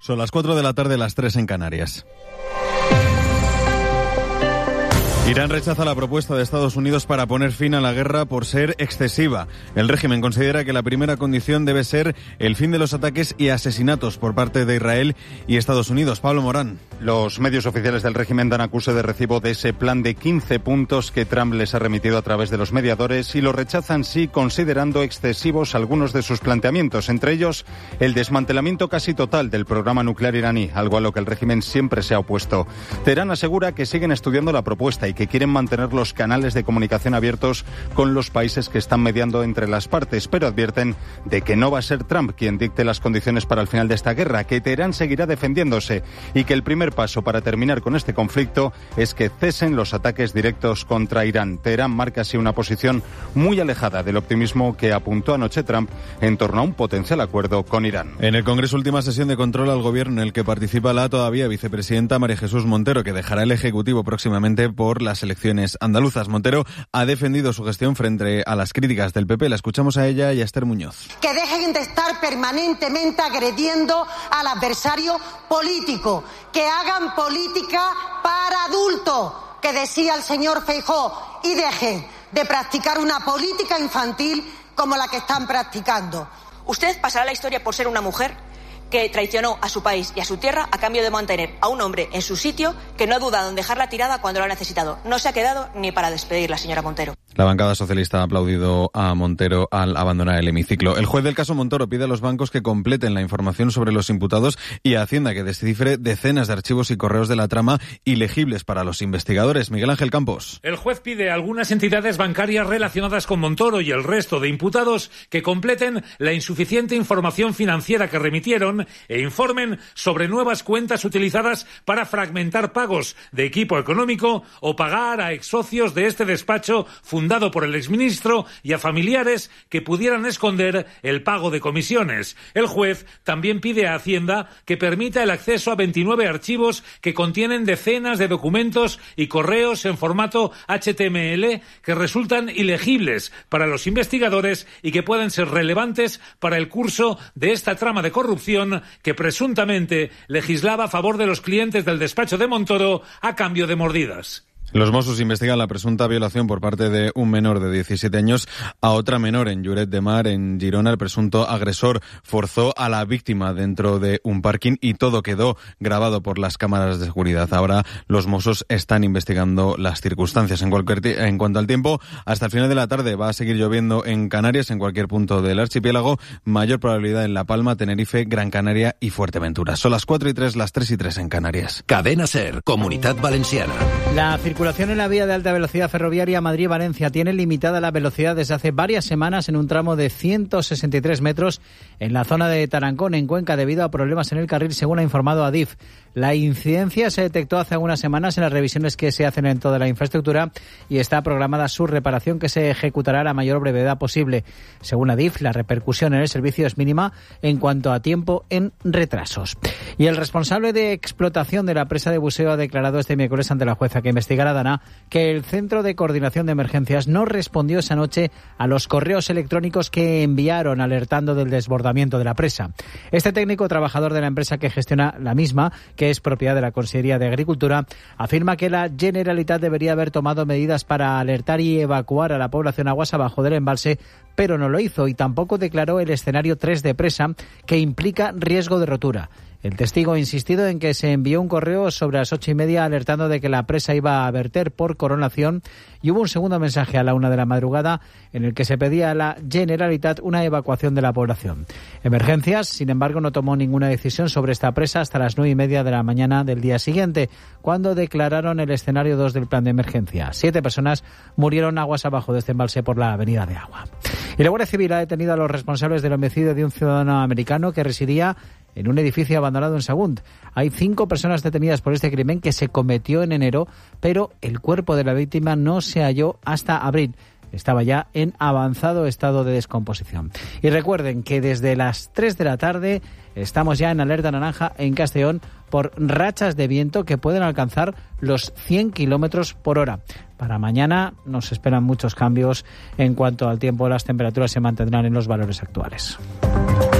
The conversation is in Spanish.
Son las 4 de la tarde, las 3 en Canarias. Irán rechaza la propuesta de Estados Unidos para poner fin a la guerra por ser excesiva. El régimen considera que la primera condición debe ser el fin de los ataques y asesinatos por parte de Israel y Estados Unidos. Pablo Morán. Los medios oficiales del régimen dan acuse de recibo de ese plan de 15 puntos que Trump les ha remitido a través de los mediadores y lo rechazan sí considerando excesivos algunos de sus planteamientos, entre ellos el desmantelamiento casi total del programa nuclear iraní, algo a lo que el régimen siempre se ha opuesto. Teherán asegura que siguen estudiando la propuesta y que quieren mantener los canales de comunicación abiertos con los países que están mediando entre las partes, pero advierten de que no va a ser Trump quien dicte las condiciones para el final de esta guerra, que Teherán seguirá defendiéndose y que el primer paso para terminar con este conflicto es que cesen los ataques directos contra Irán. Teherán marca así una posición muy alejada del optimismo que apuntó anoche Trump en torno a un potencial acuerdo con Irán. En el Congreso, última sesión de control al gobierno en el que participa la todavía vicepresidenta María Jesús Montero, que dejará el Ejecutivo próximamente por las elecciones andaluzas. Montero ha defendido su gestión frente a las críticas del PP. La escuchamos a ella y a Esther Muñoz. Que dejen de estar permanentemente agrediendo al adversario político, que hagan política para adultos, que decía el señor Feijóo, y dejen de practicar una política infantil como la que están practicando. Usted pasará a la historia por ser una mujer que traicionó a su país y a su tierra a cambio de mantener a un hombre en su sitio que no ha dudado en dejarla tirada cuando lo ha necesitado. No se ha quedado ni para despedirla, señora Montero. La bancada socialista ha aplaudido a Montero al abandonar el hemiciclo. El juez del caso Montoro pide a los bancos que completen la información sobre los imputados y a Hacienda que descifre decenas de archivos y correos de la trama ilegibles para los investigadores. Miguel Ángel Campos. El juez pide a algunas entidades bancarias relacionadas con Montoro y el resto de imputados que completen la insuficiente información financiera que remitieron e informen sobre nuevas cuentas utilizadas para fragmentar pagos de equipo económico o pagar a exsocios de este despacho fundado por el exministro y a familiares que pudieran esconder el pago de comisiones. El juez también pide a Hacienda que permita el acceso a 29 archivos que contienen decenas de documentos y correos en formato HTML que resultan ilegibles para los investigadores y que pueden ser relevantes para el curso de esta trama de corrupción que presuntamente legislaba a favor de los clientes del despacho de Montoro a cambio de mordidas. Los Mossos investigan la presunta violación por parte de un menor de 17 años a otra menor en Lloret de Mar, en Girona. El presunto agresor forzó a la víctima dentro de un parking y todo quedó grabado por las cámaras de seguridad. Ahora los Mossos están investigando las circunstancias. En cuanto al tiempo, hasta el final de la tarde va a seguir lloviendo en Canarias, en cualquier punto del archipiélago. Mayor probabilidad en La Palma, Tenerife, Gran Canaria y Fuerteventura. Son las 4:03, las 3:03 en Canarias. Cadena SER, Comunitat Valenciana. La circulación en la vía de alta velocidad ferroviaria Madrid-Valencia tiene limitada la velocidad desde hace varias semanas en un tramo de 163 metros en la zona de Tarancón, en Cuenca, debido a problemas en el carril, según ha informado Adif. La incidencia se detectó hace algunas semanas en las revisiones que se hacen en toda la infraestructura y está programada su reparación, que se ejecutará a la mayor brevedad posible. Según Adif, la repercusión en el servicio es mínima en cuanto a tiempo en retrasos. Y el responsable de explotación de la presa de buceo ha declarado este miércoles ante la jueza que investigará Dana que el Centro de Coordinación de Emergencias no respondió esa noche a los correos electrónicos que enviaron alertando del desbordamiento de la presa. Este técnico trabajador de la empresa que gestiona la misma, que es propiedad de la Consellería de Agricultura, afirma que la Generalitat debería haber tomado medidas para alertar y evacuar a la población aguas abajo del embalse, pero no lo hizo y tampoco declaró el escenario 3 de presa, que implica riesgo de rotura. El testigo ha insistido en que se envió un correo sobre las 8:30 alertando de que la presa iba a verter por coronación, y hubo un segundo mensaje a la 1 de la madrugada en el que se pedía a la Generalitat una evacuación de la población. Emergencias, sin embargo, no tomó ninguna decisión sobre esta presa hasta las 9:30 de la mañana del día siguiente, cuando declararon el escenario 2 del plan de emergencia. 7 personas murieron aguas abajo de este embalse por la avenida de agua. Y la Guardia Civil ha detenido a los responsables del homicidio de un ciudadano americano que residía en un edificio abandonado en Sagunt. Hay 5 personas detenidas por este crimen que se cometió en enero, pero el cuerpo de la víctima no se halló hasta abril. Estaba ya en avanzado estado de descomposición. Y recuerden que desde las 3 de la tarde estamos ya en alerta naranja en Castellón por rachas de viento que pueden alcanzar los 100 kilómetros por hora. Para mañana nos esperan muchos cambios en cuanto al tiempo. Las temperaturas se mantendrán en los valores actuales.